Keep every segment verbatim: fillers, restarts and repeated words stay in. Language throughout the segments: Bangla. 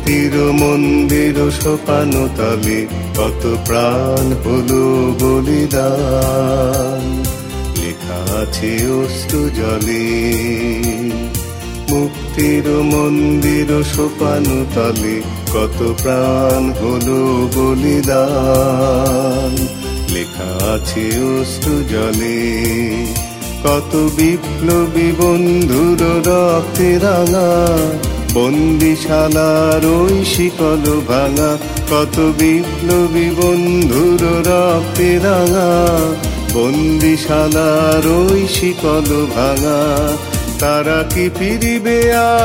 মুক্তির মন্দির সোপান তলে কত প্রাণ হলো বলিদান, লেখা আছে অশ্রু জলে। মুক্তির মন্দির সোপান তলে কত প্রাণ হলো বলিদান, লেখা আছে অশ্রু জলে। কত বিপ্লবী বন্ধুর রক্তে রাঙা বন্দিশালার ওই শিকল ভাঙা, কত বিপ্লবী বন্ধুর রক্তে রাঙা বন্দিশালার ওই শিকল ভাঙা। তারা কি ফিরিবে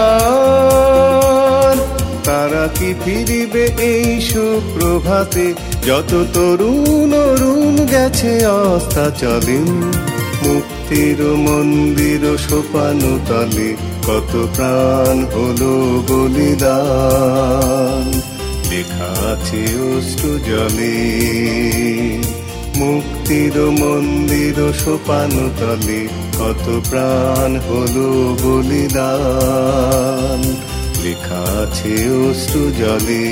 আর, তারা কি ফিরিবে এই সুপ্রভাতে, যত তরুণ অরুণ গেছে অস্তাচলে। মুক্তির মন্দির সোপান তলে কত প্রাণ হলো বলিদান, লেখা আছে অশ্রু জলে। মুক্তির মন্দির সোপান তলে কত প্রাণ হলো বলিদান, লেখা আছে অশ্রু জলে।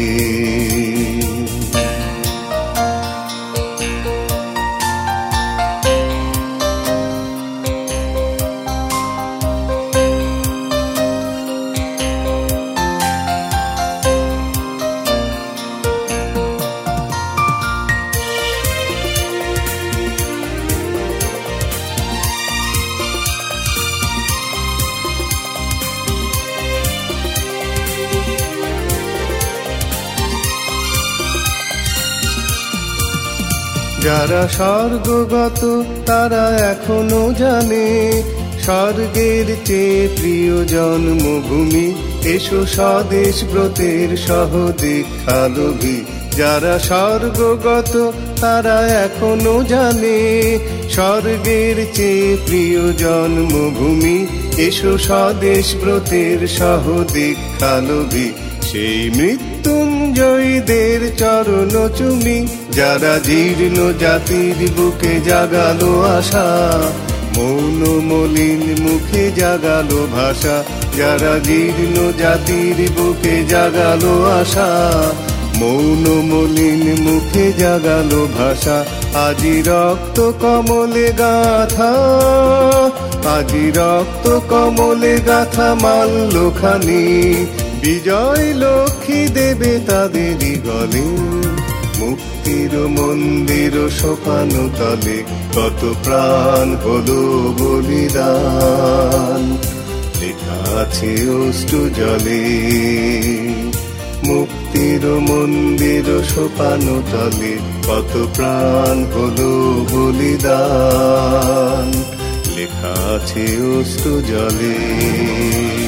যারা স্বর্গগত তারা এখনো জানে, স্বর্গের চেয়ে প্রিয় জন্মভূমি, এসো স্বদেশ ব্রতের সহদীক্ষালোভী। যারা স্বর্গগত তারা এখনো জানে, স্বর্গের চেয়ে প্রিয় জন্মভূমি, এসো স্বদেশ ব্রতের সহদীক্ষালোভী। সেই মৃত্যুঞ্জয়ীদের চরণ চুমি, যারা জীর্ণ জাতির বুকে জাগালো আশা, মৌন মলিন মুখে জাগালো ভাষা। যারা জীর্ণ জাতির বুকে জাগালো আশা, মৌন মলিন মুখে জাগালো ভাষা। আজি রক্ত কমলে গাথা, আজি রক্ত কমলে গাথা মাল্য খানি, বিজয় লক্ষ্মী দেবে তাদেরই গলে। মুক্তির মন্দির সোপান তলে কত প্রাণ হলো বলিদান, লেখা আছে অশ্রু জলে। মুক্তির মন্দির সোপান তলে কত প্রাণ হলো বলিদান, লেখা আছে অশ্রু জলে।